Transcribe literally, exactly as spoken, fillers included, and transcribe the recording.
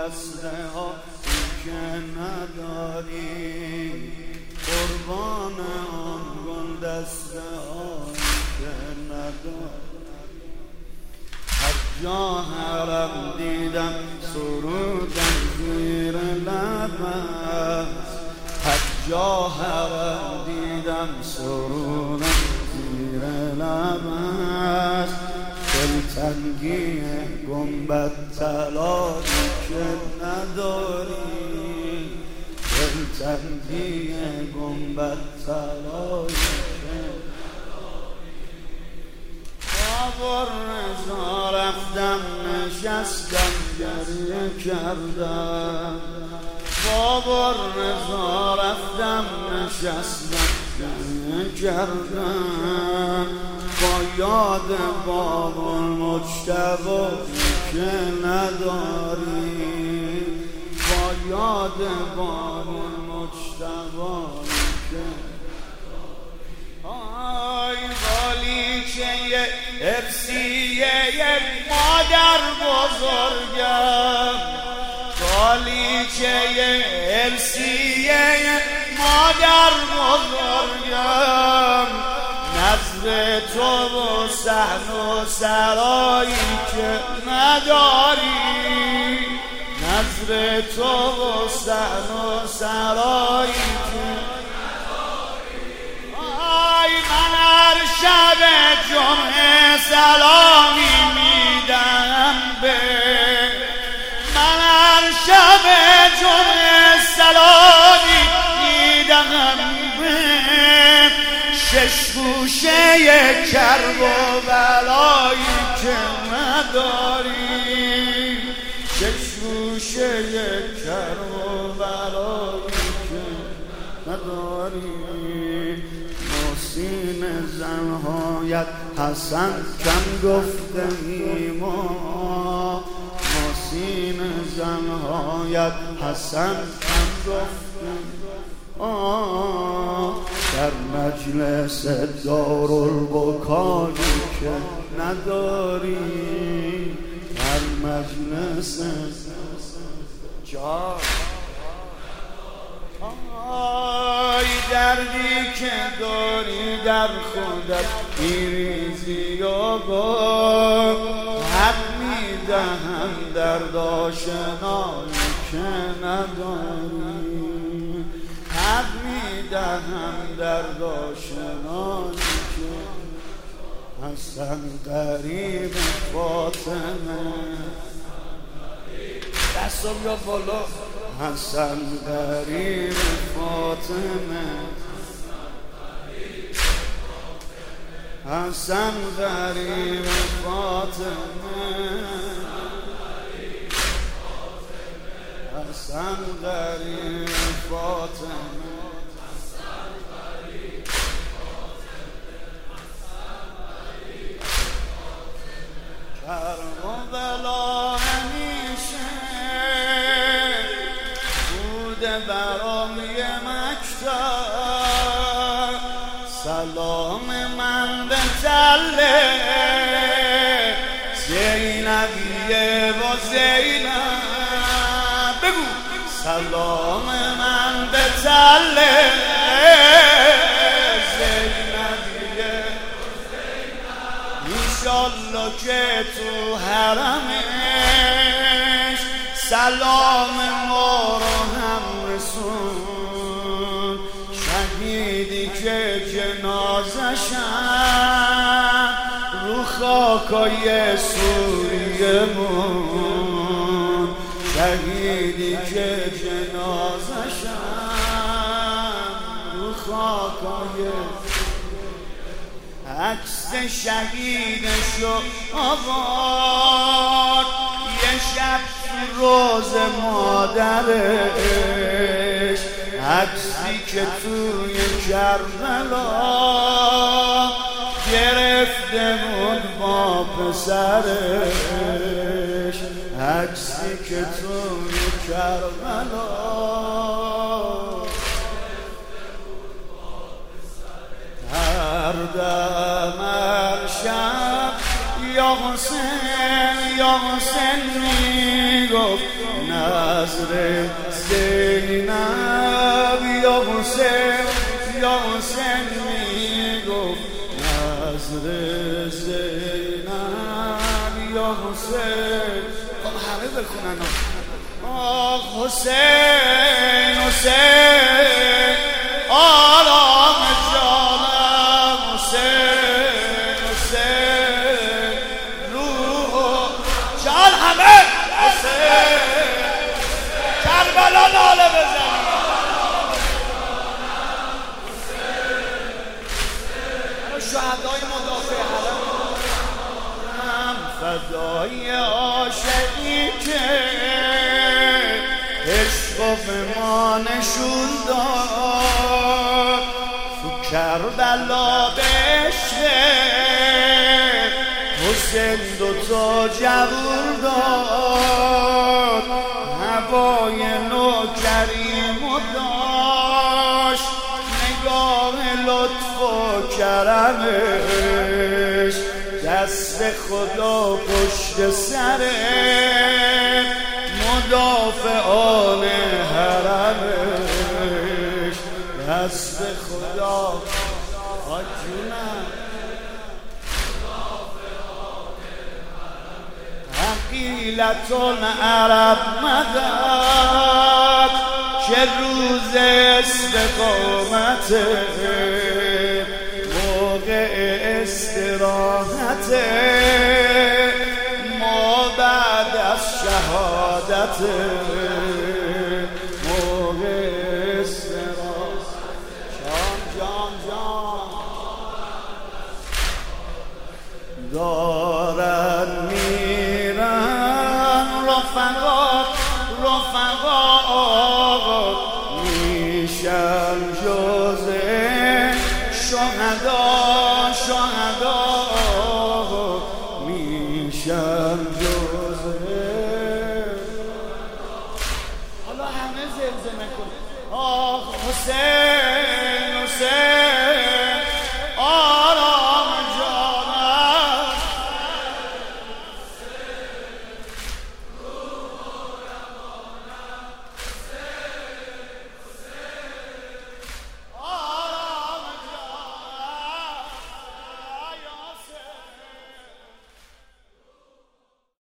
دسته ها که نداری، قربان آن گل دسته ها که نداری. هر جا حرم دیدم سرودم زیر لبم، هر جا حرم دیدم سرودم زیر لبم. دلتنگی گنبد طلایی که نداری، دلتنگی گنبد طلایی که با رضا رفتم نشستم گریه کردم، با رضا رفتم نشستم گریه کردم. با یاد باب المجتبی که نداری، با یاد باب المجتبی که آی بالیچه ارسیه مادر بزرگم، بالیچه ارسیه مادر بزرگم. نظر تو و صحن و سرایی که نداری، نظر تو و صحن و سرایی که نداری. آی من هر شب جمعه سلامی میدم به، من هر شب جمعه سلامی میدم به. شش گوشه کرب و بلایی که نداری، شش گوشه کرب و بلایی که نداری. محسین زنهایت حسن کم گفته ایما، محسین زنهایت حسن کم گفته آه. در مجلس دارالبکایی که نداری، در مجلس جا آی دردی که داری در خودت میریزی و گفت حق میدهم درد آشنایی که نداری، حق میدهم درد آشنایی که حسن قریب فاطمه. دستم یا بالا. حسن قریب فاطمه، حسن قریب فاطمه، حسن قریب فاطمه. کرب و بلا همیشه بوده برای مکتب، سلام من به تله زینبیه و زینب. بگو سلام من به تله زینبیه انشالله که تو حرمش سلام ما رو هم رسون. شهیدی که جنازشم رو خاکای سوریه مون، شهیدی که جنازشم رو خاکای عکس شهیدشو آورد یه شب روز مادرش، عکسی که توی کربلا گرفته بود با پسرش، عکسی که توی کربلا هر دم هر شب یا حسین یا حسین میگفت نظر زینب یا حسین یا حسین میگفت نظر زینب یا حسین. خب همه بخونن آه حسین حسین آرام جانم حسین حسین روح جان همه حسین کربلا ناله بزن شهدای مدافع حرم فدای عاشقی که عشق به ما نشون داد تو کربلا به عشق حسین دوتا جبور داد هوای نوکریمو داشت نگاه لطف و کرمش دست خدا پشت سره مدافعان حرمش دست خدا آجونم حقیلت العرب مدد که روز استقامت موقع استراحت ما بعد از شهادت موقع استراحت جان جان جان دارن میرن رفقا رفقا میشن جزء شهدا شهدا میشن جزء. حالا همه زلزمه کن آه حسین